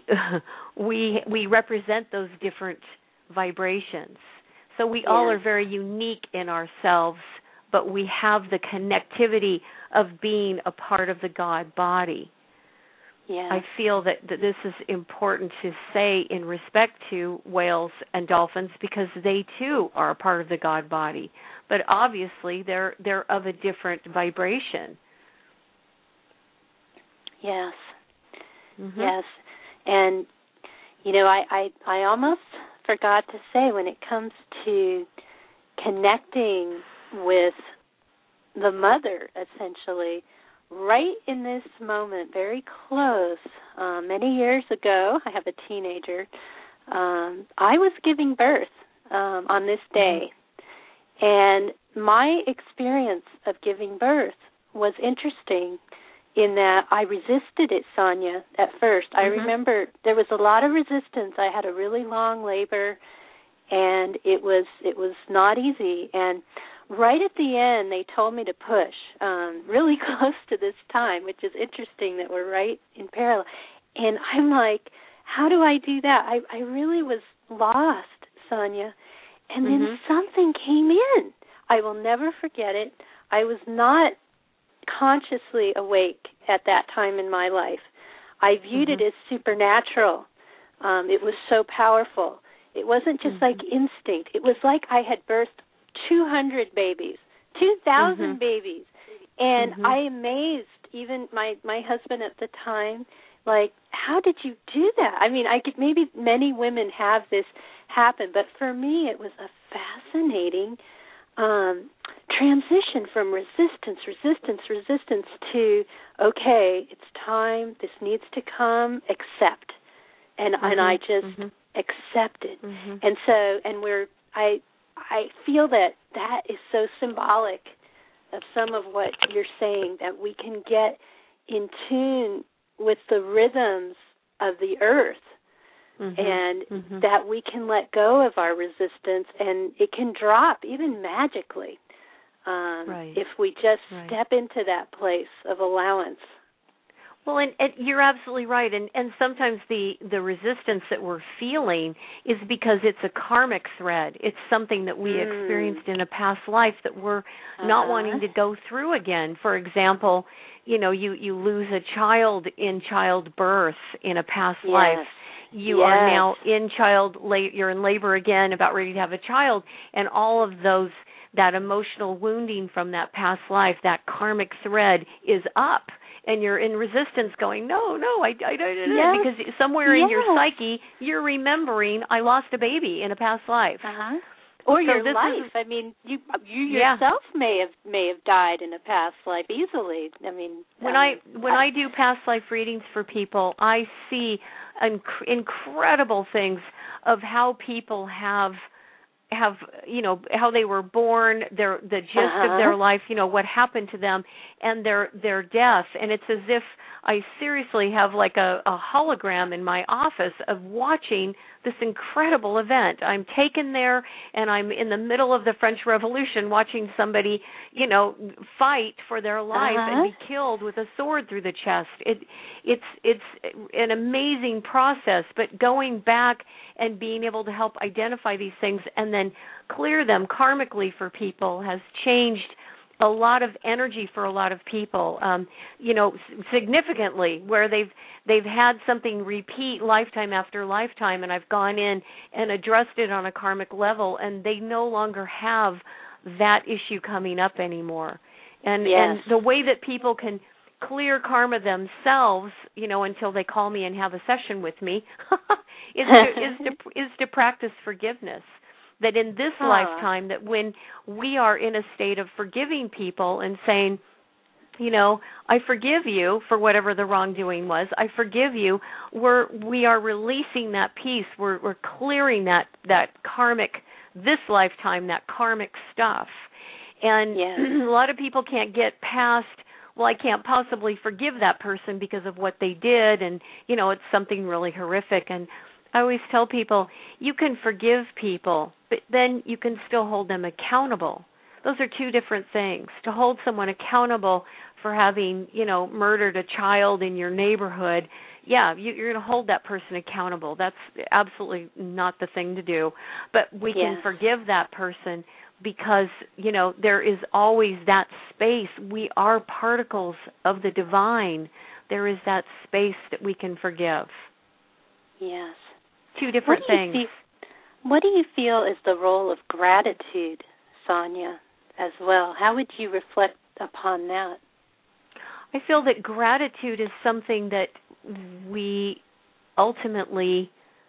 we we represent those different vibrations. So we yes. all are very unique in ourselves, but we have the connectivity of being a part of the God body. Yes. I feel that, that this is important to say in respect to whales and dolphins because they too are a part of the God body. But obviously they're they're of a different vibration. Yes. Mm-hmm. Yes. And, you know, I, I, I almost forgot to say when it comes to connecting with the mother, essentially, right in this moment, very close, uh, many years ago, I have a teenager, um, I was giving birth um, on this day. Mm-hmm. And my experience of giving birth was interesting in that I resisted it, Sonia, at first. Mm-hmm. I remember there was a lot of resistance. I had a really long labor, and it was it was not easy. And right at the end, they told me to push um, really close to this time, which is interesting that we're right in parallel. And I'm like, how do I do that? I, I really was lost, Sonia. And then mm-hmm. something came in. I will never forget it. I was not consciously awake at that time in my life. I viewed mm-hmm. it as supernatural. Um, it was so powerful. It wasn't just mm-hmm. like instinct. It was like I had birthed two hundred babies, two thousand mm-hmm. babies. And mm-hmm. I amazed even my, my husband at the time, like, how did you do that? I mean, I could maybe many women have this happen, but for me it was a fascinating um, transition from resistance, resistance, resistance to, okay, it's time, this needs to come, accept. And mm-hmm. and I just mm-hmm. accepted. Mm-hmm. And so, and we're, I, I feel that that is so symbolic of some of what you're saying, that we can get in tune with the rhythms of the earth, mm-hmm. and mm-hmm. that we can let go of our resistance, and it can drop even magically um, right. if we just right. step into that place of allowance. Well, and, and you're absolutely right. And, and sometimes the, the resistance that we're feeling is because it's a karmic thread. It's something that we mm. experienced in a past life that we're uh-huh. not wanting to go through again. For example, you know, you, you lose a child in childbirth in a past yes. life. You yes. are now in child, you're in labor again, about ready to have a child, and all of those, that emotional wounding from that past life, that karmic thread is up. And you're in resistance going, no, no, I, I don't know. Yes. Because somewhere yes. in your psyche, you're remembering, I lost a baby in a past life. Uh-huh. Or so your this life. Is, I mean, you you yeah. yourself may have may have died in a past life easily. I mean, when um, I when I do past life readings for people, I see inc- incredible things of how people have have you know how they were born, their the gist uh-huh. of their life, you know what happened to them, and their their death. And it's as if I seriously have like a, a hologram in my office of watching this incredible event. I'm taken there, and I'm in the middle of the French Revolution watching somebody, you know, fight for their life uh-huh. and be killed with a sword through the chest. It, it's it's an amazing process, but going back and being able to help identify these things and then clear them karmically for people has changed a lot of energy for a lot of people, um, you know, significantly, where they've they've had something repeat lifetime after lifetime, and I've gone in and addressed it on a karmic level, and they no longer have that issue coming up anymore. And yes. and the way that people can clear karma themselves, you know, until they call me and have a session with me, is to, is to is to practice forgiveness. That in this huh. lifetime, that when we are in a state of forgiving people and saying, you know, I forgive you for whatever the wrongdoing was, I forgive you, we're we are releasing that peace. We're we're clearing that that karmic, this lifetime, that karmic stuff. And yes. a lot of people can't get past, well, I can't possibly forgive that person because of what they did, and, you know, it's something really horrific. And I always tell people, you can forgive people, but then you can still hold them accountable. Those are two different things. To hold someone accountable for having, you know, murdered a child in your neighborhood, yeah, you, you're going to hold that person accountable. That's absolutely not the thing to do. But we yes. can forgive that person because, you know, there is always that space. We are particles of the divine. There is that space that we can forgive. Yes. Two different what things. Feel, what do you feel is the role of gratitude, Sonia, as well? How would you reflect upon that? I feel that gratitude is something that we ultimately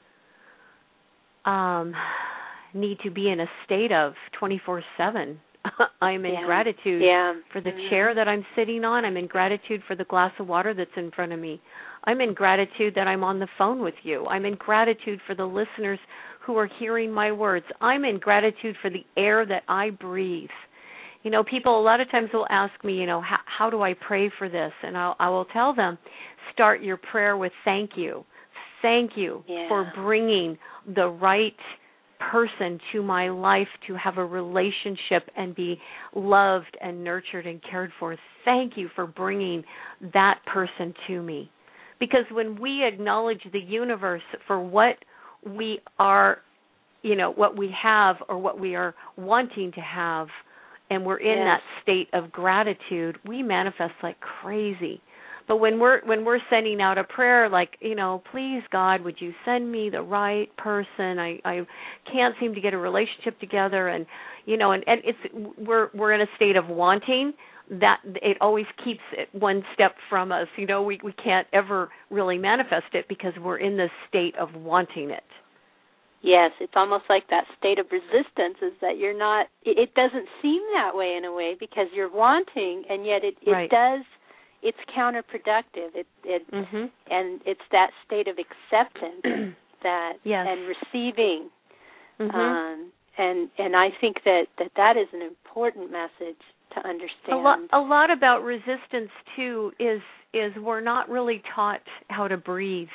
um, need to be in a state of twenty-four seven. I'm in yeah. gratitude yeah. for the mm-hmm. chair that I'm sitting on. I'm in gratitude for the glass of water that's in front of me. I'm in gratitude that I'm on the phone with you. I'm in gratitude for the listeners who are hearing my words. I'm in gratitude for the air that I breathe. You know, people a lot of times will ask me, you know, how, how do I pray for this? And I'll, I will tell them, start your prayer with thank you. Thank you yeah. for bringing the right person to my life to have a relationship and be loved and nurtured and cared for. Thank you for bringing that person to me. Because when we acknowledge the universe for what we are, you know, what we have or what we are wanting to have, and we're in yes. that state of gratitude, we manifest like crazy. But when we're when we're sending out a prayer like, you know, please God, would you send me the right person? I, I can't seem to get a relationship together, and you know, and, and it's we're we're in a state of wanting. That it always keeps it one step from us. You know, we we can't ever really manifest it because we're in this state of wanting it. Yes, it's almost like that state of resistance is that you're not, it, it doesn't seem that way in a way because you're wanting, and yet it, it right. does, it's counterproductive. It, it mm-hmm. And it's that state of acceptance that yes. and receiving. Mm-hmm. Um, and and I think that, that that is an important message to understand. A lot, a lot about resistance too is is we're not really taught how to breathe.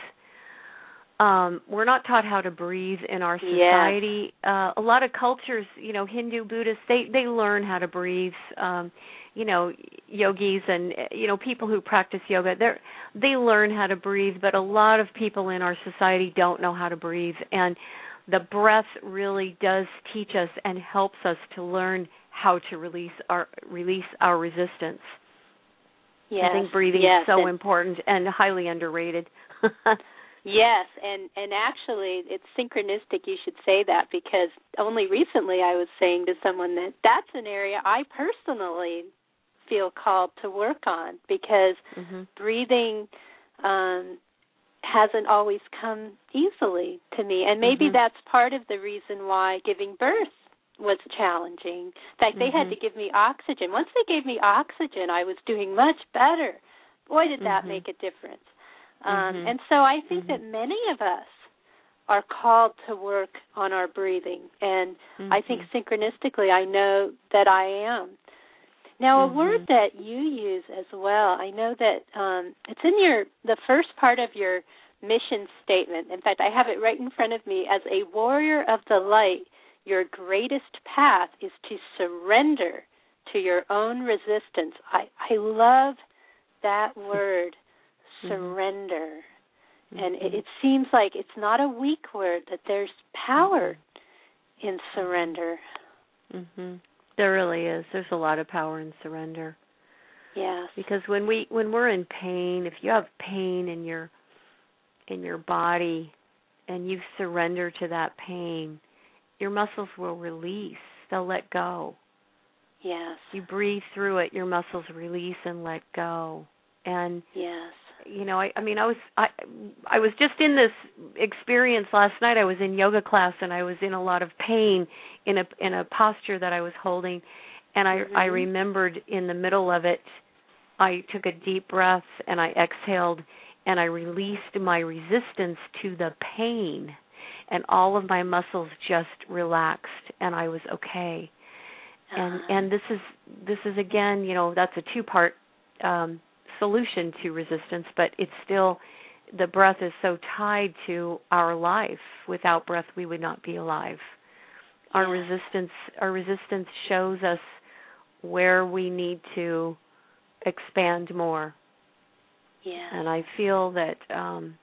Um, we're not taught how to breathe in our society. Yes. Uh, a lot of cultures, you know, Hindu, Buddhist, they they learn how to breathe. Um, you know, yogis and you know people who practice yoga, they they learn how to breathe. But a lot of people in our society don't know how to breathe, and the breath really does teach us and helps us to learn how to release our release our resistance. Yes. I think breathing yes. is so and, important and highly underrated. Yes, and, and actually it's synchronistic you should say that, because only recently I was saying to someone that that's an area I personally feel called to work on, because mm-hmm. breathing um, hasn't always come easily to me. And maybe mm-hmm. that's part of the reason why giving birth was challenging. In fact, they mm-hmm. had to give me oxygen. Once they gave me oxygen, I was doing much better. Boy, did that mm-hmm. make a difference. Mm-hmm. Um, and so I think mm-hmm. that many of us are called to work on our breathing. And mm-hmm. I think synchronistically I know that I am. Now, mm-hmm. a word that you use as well, I know that um, it's in your the first part of your mission statement. In fact, I have it right in front of me. As a warrior of the light, your greatest path is to surrender to your own resistance. I, I love that word, surrender. Mm-hmm. And it, it seems like it's not a weak word, that there's power mm-hmm. in surrender. Mm-hmm. There really is. There's a lot of power in surrender. Yes. Because when we when we're in pain, if you have pain in your in your body and you surrender to that pain, your muscles will release. They'll let go. Yes. You breathe through it, your muscles release and let go. And yes. you know, I, I mean, I was I I was just in this experience last night. I was in yoga class and I was in a lot of pain in a in a posture that I was holding, and I mm-hmm. I remembered in the middle of it, I took a deep breath and I exhaled and I released my resistance to the pain, and all of my muscles just relaxed and I was okay. Uh-huh. And and this is this is again, you know, that's a two-part um solution to resistance, but it's still, the breath is so tied to our life. Without breath, we would not be alive. Our yeah. resistance, our resistance shows us where we need to expand more. Yeah. And I feel that um,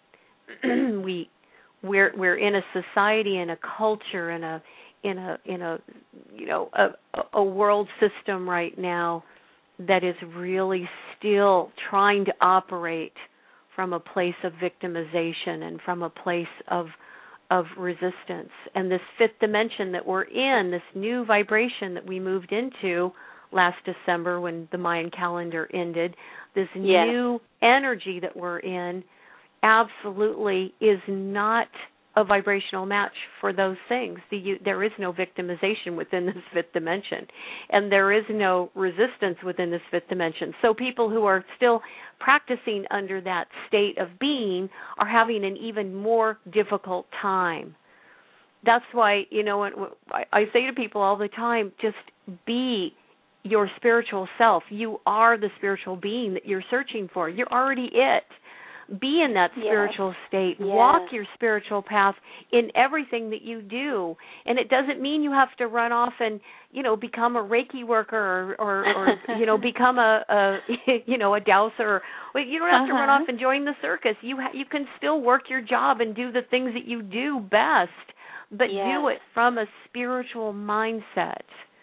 we we're we're in a society and a culture and a in a in a you know a, a world system right now that is really still trying to operate from a place of victimization and from a place of of resistance. And this fifth dimension that we're in, this new vibration that we moved into last December when the Mayan calendar ended, this yes. new energy that we're in absolutely is not a vibrational match for those things. The, you, there is no victimization within this fifth dimension, and there is no resistance within this fifth dimension. So people who are still practicing under that state of being are having an even more difficult time. That's why, you know, I say to people all the time, just be your spiritual self. You are the spiritual being that you're searching for. You're already it. Be in that spiritual yes. state. Yes. Walk your spiritual path in everything that you do. And it doesn't mean you have to run off and, you know, become a Reiki worker or, or, or you know, become a, a, you know, a dowser. Well, you don't have uh-huh. to run off and join the circus. You ha- you can still work your job and do the things that you do best, but yes. do it from a spiritual mindset.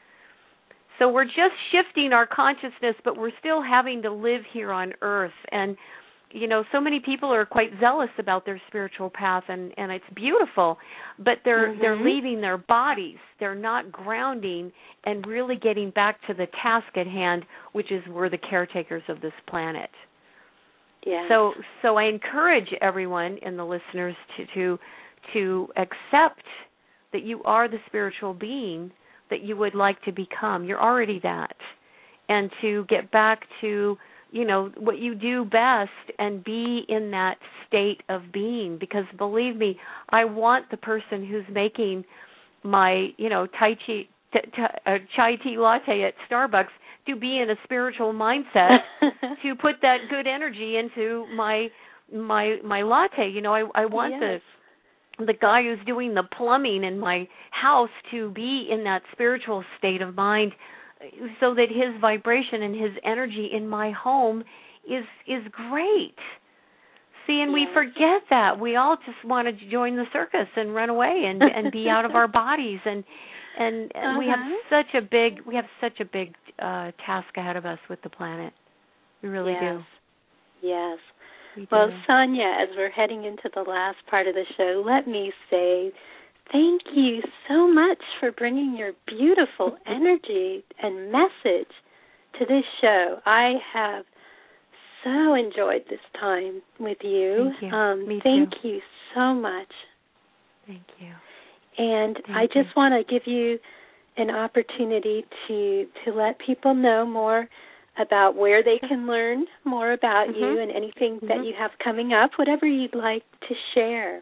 So we're just shifting our consciousness, but we're still having to live here on Earth. And you know, so many people are quite zealous about their spiritual path, and, and it's beautiful, but they're mm-hmm. they're leaving their bodies. They're not grounding and really getting back to the task at hand, which is we're the caretakers of this planet. Yes. So so I encourage everyone and the listeners to, to to accept that you are the spiritual being that you would like to become. You're already that. And to get back to you know, what you do best and be in that state of being. Because believe me, I want the person who's making my, you know, Tai Chi, t- t- uh, chai tea latte at Starbucks to be in a spiritual mindset to put that good energy into my my my latte. You know, I, I want yes. the the guy who's doing the plumbing in my house to be in that spiritual state of mind, so that his vibration and his energy in my home is is great. See, and yes. we forget that. We all just want to join the circus and run away and, and be out of our bodies, and and, and uh-huh. we have such a big we have such a big uh, task ahead of us with the planet. We really yes. do. Yes. We well, do. Sonia, as we're heading into the last part of the show, let me say thank you so much for bringing your beautiful energy and message to this show. I have so enjoyed this time with you. Thank you. Um, Me thank too. you so much. Thank you. And thank I just want to give you an opportunity to, to let people know more about where they can learn more about mm-hmm. you and anything mm-hmm. that you have coming up, whatever you'd like to share.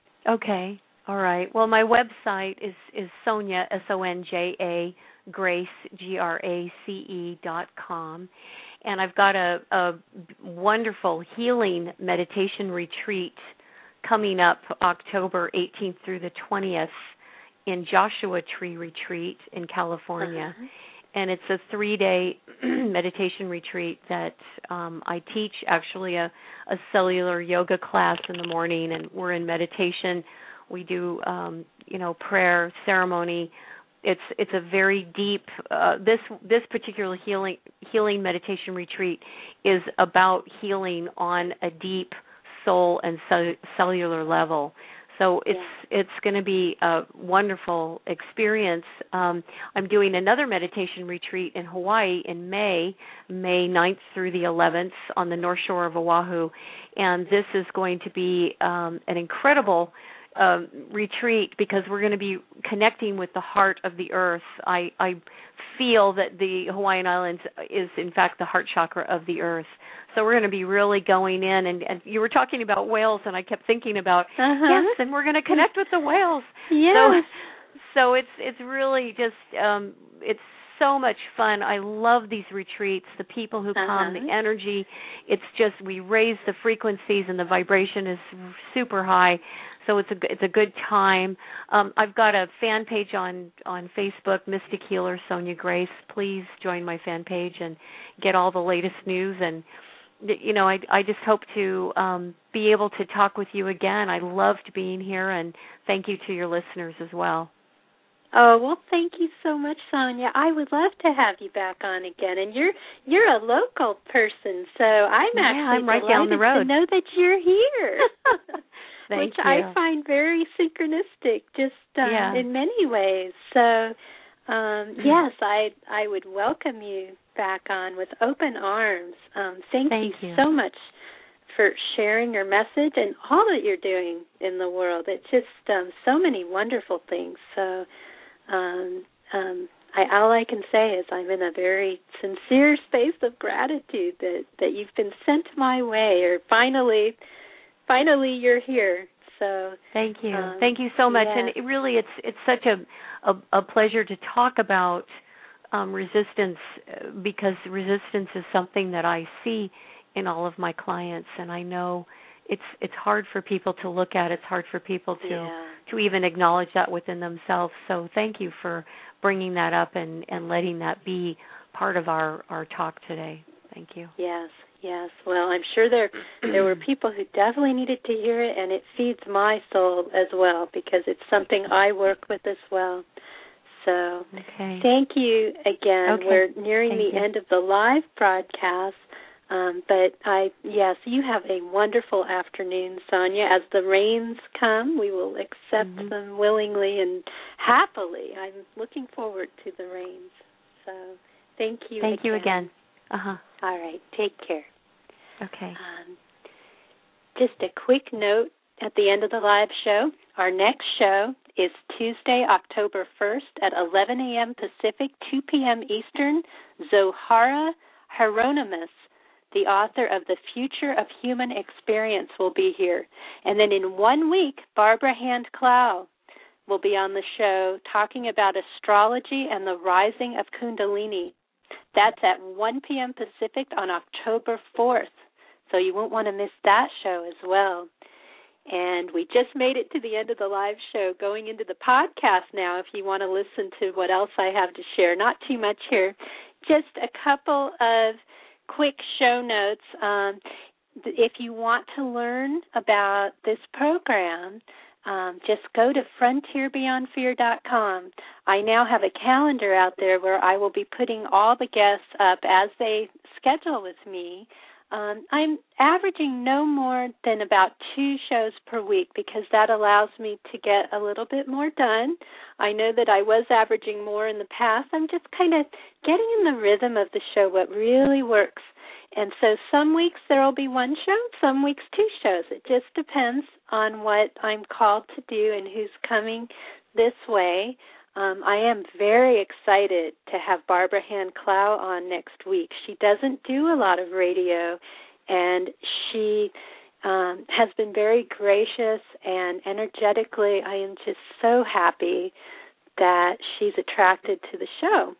Okay. All right. Well, my website is, is Sonja, S O N J A, Grace, G R A C E dot com. And I've got a, a wonderful healing meditation retreat coming up October eighteenth through the twentieth in Joshua Tree Retreat in California. Uh-huh. And it's a three-day meditation retreat that um, I teach, actually a, a cellular yoga class in the morning, and we're in meditation. We do, um, you know, prayer, ceremony. It's it's a very deep. Uh, this this particular healing healing meditation retreat is about healing on a deep soul and cell, cellular level. So it's yeah. it's going to be a wonderful experience. Um, I'm doing another meditation retreat in Hawaii in May, May ninth through the eleventh on the North Shore of Oahu, and this is going to be um, an incredible Uh, retreat because we're going to be connecting with the heart of the earth. I, I feel that the Hawaiian Islands is, in fact, the heart chakra of the earth. So we're going to be really going in, and, and you were talking about whales, and I kept thinking about, uh-huh. yes, and we're going to connect with the whales. Yes. So, so it's it's really just, um, it's so much fun. I love these retreats, the people who come, uh-huh. the energy. It's just, we raise the frequencies, and the vibration is super high. So it's a it's a good time. Um, I've got a fan page on, on Facebook, Mystic Healer Sonja Grace. Please join my fan page and get all the latest news. And you know, I I just hope to um, be able to talk with you again. I loved being here, and thank you to your listeners as well. Oh, well, thank you so much, Sonia. I would love to have you back on again. And you're you're a local person, so I'm yeah, actually I'm right delighted down the road. to know that you're here. Thank Which you. I find very synchronistic, just uh, yeah. in many ways. So, um, yes, I I would welcome you back on with open arms. Um, thank thank you, you so much for sharing your message and all that you're doing in the world. It's just um, so many wonderful things. So, um, um, I, all I can say is I'm in a very sincere space of gratitude that, that you've been sent my way, or finally... Finally, you're here. So thank you, um, thank you so much. yeah. And it really, it's it's such a a, a pleasure to talk about um, resistance, because resistance is something that I see in all of my clients, and I know it's it's hard for people to look at. It's hard for people to yeah. to even acknowledge that within themselves. So thank you for bringing that up and, and letting that be part of our, our talk today. Thank you. Yes. Yes, well, I'm sure there there were people who definitely needed to hear it, and it feeds my soul as well, because it's something I work with as well. So okay. thank you again. Okay. We're nearing thank the you. end of the live broadcast, um, but I yes, you have a wonderful afternoon, Sonia. As the rains come, we will accept mm-hmm. them willingly and happily. I'm looking forward to the rains. So thank you Thank again. you again. Uh-huh. All right, take care. Okay. Um, just a quick note at the end of the live show. Our next show is Tuesday, October first at eleven a.m. Pacific, two p.m. Eastern. Zohara Hieronymus the author of The Future of Human Experience, will be here. And then in one week, Barbara Hand-Clow will be on the show talking about astrology and the rising of Kundalini. That's at one p.m. Pacific on October fourth, so you won't want to miss that show as well. And we just made it to the end of the live show, going into the podcast now if you want to listen to what else I have to share. Not too much here, just a couple of quick show notes. Um, if you want to learn about this program, um, just go to frontier beyond fear dot com. I now have a calendar out there where I will be putting all the guests up as they schedule with me. Um, I'm averaging no more than about two shows per week because that allows me to get a little bit more done. I know that I was averaging more in the past. I'm just kind of getting in the rhythm of the show, what really works. And so some weeks there will be one show, some weeks two shows. It just depends on what I'm called to do and who's coming this way. Um, I am very excited to have Barbara Hand-Clow on next week. She doesn't do a lot of radio, and she um, has been very gracious, and energetically I am just so happy that she's attracted to the show.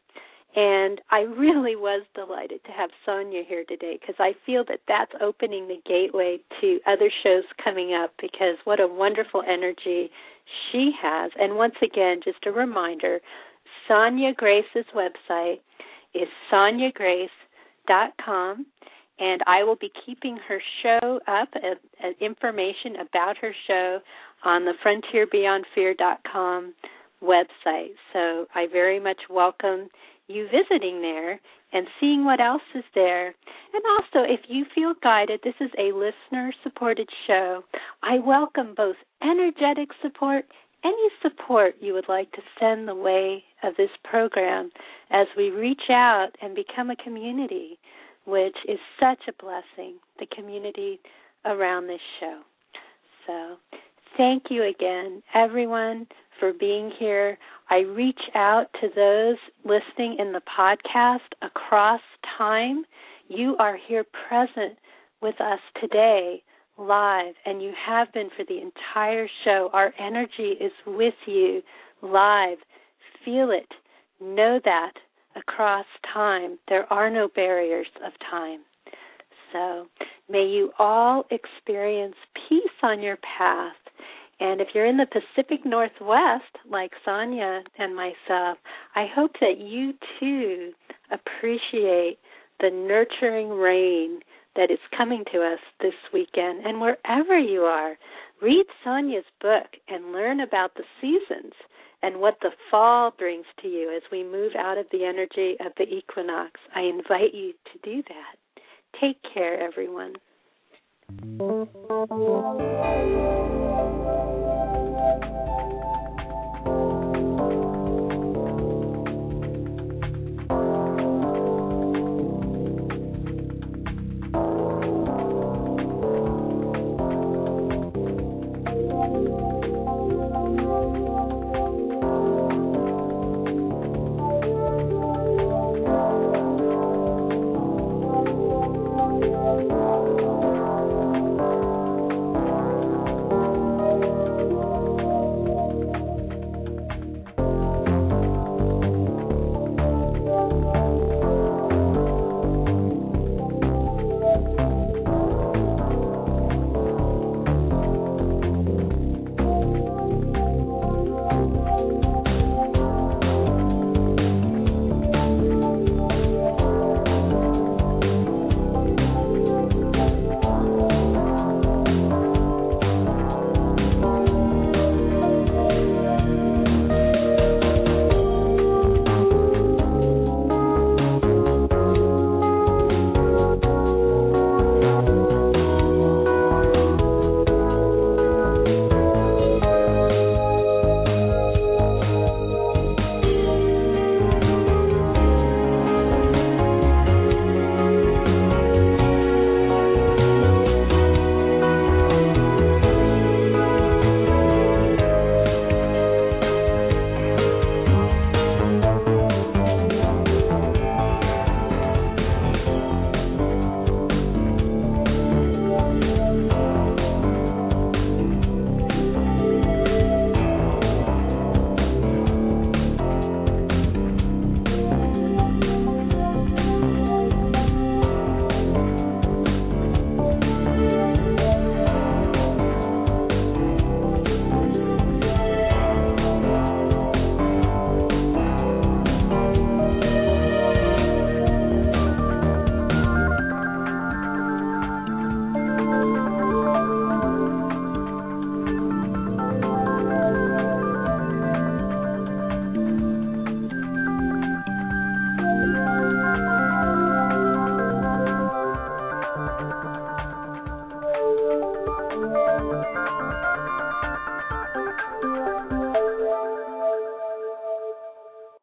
And I really was delighted to have Sonia here today because I feel that that's opening the gateway to other shows coming up because what a wonderful energy she has. And once again, just a reminder, Sonia Grace's website is sonia grace dot com, and I will be keeping her show up, uh, uh, information about her show on the frontier beyond fear dot com website. So I very much welcome you visiting there and seeing what else is there. And also, if you feel guided, this is a listener-supported show. I welcome both energetic support, any support you would like to send the way of this program as we reach out and become a community, which is such a blessing, the community around this show. So thank you again, everyone, for being here. I reach out to those listening in the podcast across time. You are here present with us today, live, and you have been for the entire show. Our energy is with you live. Feel it. Know that across time. There are no barriers of time. So may you all experience peace on your path. And if you're in the Pacific Northwest, like Sonia and myself, I hope that you, too, appreciate the nurturing rain that is coming to us this weekend. And wherever you are, read Sonia's book and learn about the seasons and what the fall brings to you as we move out of the energy of the equinox. I invite you to do that. Take care, everyone.